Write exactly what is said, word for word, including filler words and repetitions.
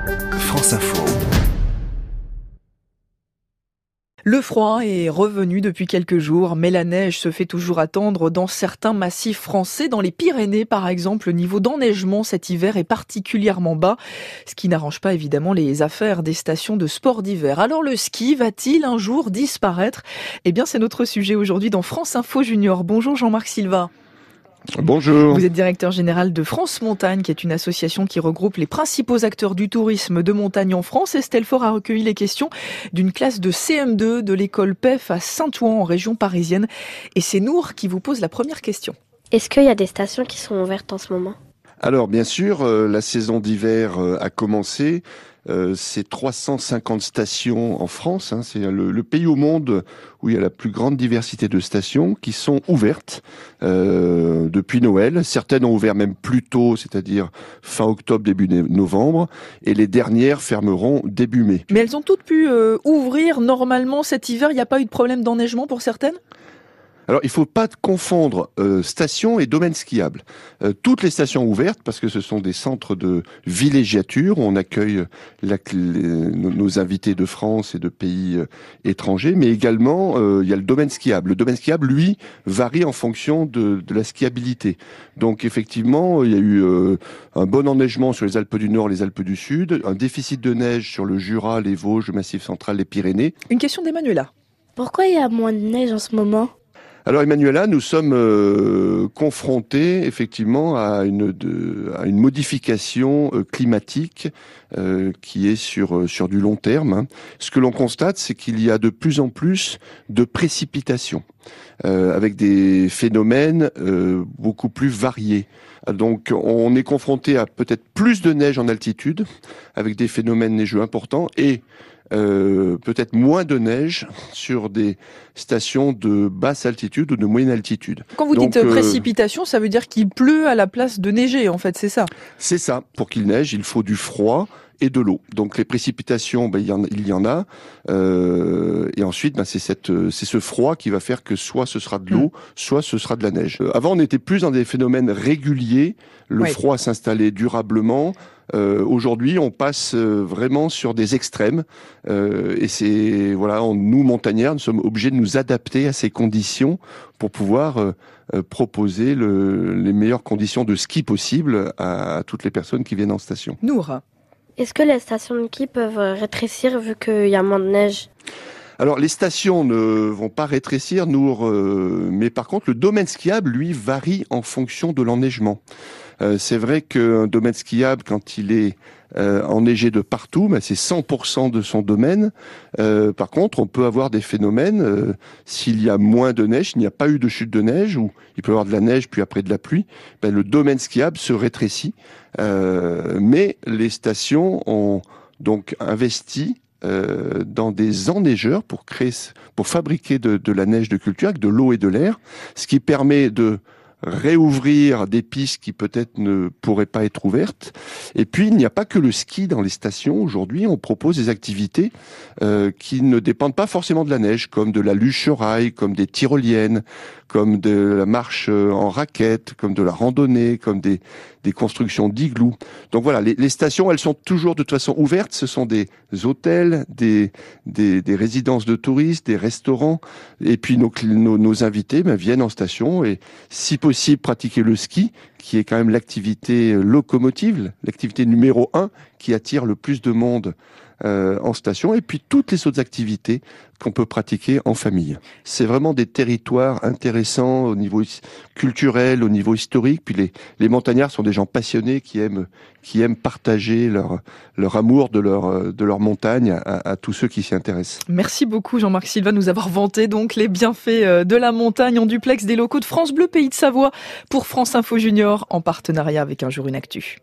France Info. Le froid est revenu depuis quelques jours, mais la neige se fait toujours attendre dans certains massifs français. Dans les Pyrénées, par exemple, le niveau d'enneigement cet hiver est particulièrement bas, ce qui n'arrange pas évidemment les affaires des stations de sport d'hiver. Alors le ski va-t-il un jour disparaître ? Eh bien, c'est notre sujet aujourd'hui dans France Info Junior. Bonjour Jean-Marc Silva. Bonjour. Vous êtes directeur général de France Montagne, qui est une association qui regroupe les principaux acteurs du tourisme de montagne en France. Estelle Faure a recueilli les questions d'une classe de C M deux de l'école P E F à Saint-Ouen en région parisienne. Et c'est Nour qui vous pose la première question. Est-ce qu'il y a des stations qui sont ouvertes en ce moment ? Alors bien sûr, euh, la saison d'hiver euh, a commencé. Euh, c'est trois cent cinquante stations en France. Hein, c'est le, le pays au monde où il y a la plus grande diversité de stations qui sont ouvertes euh, depuis Noël. Certaines ont ouvert même plus tôt, c'est-à-dire fin octobre, début novembre. Et les dernières fermeront début mai. Mais elles ont toutes pu euh, ouvrir normalement cet hiver. Il n'y a pas eu de problème d'enneigement pour certaines ? Alors, il ne faut pas confondre euh, stations et domaines skiables. Euh, toutes les stations ouvertes, parce que ce sont des centres de villégiature, où on accueille la, les, nos invités de France et de pays euh, étrangers, mais également, euh, il y a le domaine skiable. Le domaine skiable, lui, varie en fonction de, de la skiabilité. Donc, effectivement, il y a eu euh, un bon enneigement sur les Alpes du Nord, les Alpes du Sud, un déficit de neige sur le Jura, les Vosges, le Massif central, les Pyrénées. Une question d'Emmanuela. Pourquoi il y a moins de neige en ce moment ? Alors Emmanuela, nous sommes euh, confrontés effectivement à une, de, à une modification euh, climatique euh, qui est sur, sur du long terme. Hein. Ce que l'on constate, c'est qu'il y a de plus en plus de précipitations, euh, avec des phénomènes euh, beaucoup plus variés. Donc on est confronté à peut-être plus de neige en altitude, avec des phénomènes neigeux importants, et Euh, peut-être moins de neige sur des stations de basse altitude ou de moyenne altitude. Quand vous Donc, dites euh, précipitation, ça veut dire qu'il pleut à la place de neiger, en fait, c'est ça ? C'est ça. Pour qu'il neige, il faut du froid et de l'eau. Donc les précipitations, ben, il y en, il y en a. Euh, et ensuite, ben, c'est, cette, c'est ce froid qui va faire que soit ce sera de l'eau, mmh. soit ce sera de la neige. Euh, avant, on était plus dans des phénomènes réguliers. Le oui. froid s'installait durablement. Euh, aujourd'hui, on passe euh, vraiment sur des extrêmes, euh, et c'est voilà, on, nous montagnards, nous sommes obligés de nous adapter à ces conditions pour pouvoir euh, euh, proposer le, les meilleures conditions de ski possibles à, à toutes les personnes qui viennent en station. Nour. Est-ce que les stations de ski peuvent rétrécir vu qu'il y a moins de neige ? Alors les stations ne vont pas rétrécir, Nour, euh, mais par contre le domaine skiable, lui, varie en fonction de l'enneigement. Euh, c'est vrai qu'un domaine skiable, quand il est euh, enneigé de partout, ben c'est cent pour cent de son domaine. Euh, par contre, on peut avoir des phénomènes, euh, s'il y a moins de neige, s'il n'y a pas eu de chute de neige, ou il peut y avoir de la neige puis après de la pluie, ben le domaine skiable se rétrécit. Euh, mais les stations ont donc investi Euh, dans des enneigeurs pour créer, pour fabriquer de, de la neige de culture avec de l'eau et de l'air, ce qui permet de réouvrir des pistes qui peut-être ne pourraient pas être ouvertes. Et puis, il n'y a pas que le ski dans les stations. Aujourd'hui, on propose des activités euh, qui ne dépendent pas forcément de la neige, comme de la luge sur rail, comme des tyroliennes, comme de la marche en raquette, comme de la randonnée, comme des, des constructions d'igloo. Donc voilà, les, les stations, elles sont toujours de toute façon ouvertes. Ce sont des hôtels, des, des, des résidences de touristes, des restaurants. Et puis nos, nos, nos invités ben, viennent en station et, si possible, pratiquer le ski, qui est quand même l'activité locomotive, l'activité numéro un qui attire le plus de monde euh, en station, et puis toutes les autres activités qu'on peut pratiquer en famille. C'est vraiment des territoires intéressants au niveau culturel, au niveau historique. Puis les, les montagnards sont des gens passionnés qui aiment, qui aiment partager leur, leur amour de leur, de leur montagne à, à tous ceux qui s'y intéressent. Merci beaucoup Jean-Marc Silva de nous avoir vanté donc les bienfaits de la montagne en duplex des locaux de France Bleu Pays de Savoie pour France Info Junior en partenariat avec Un Jour Une Actu.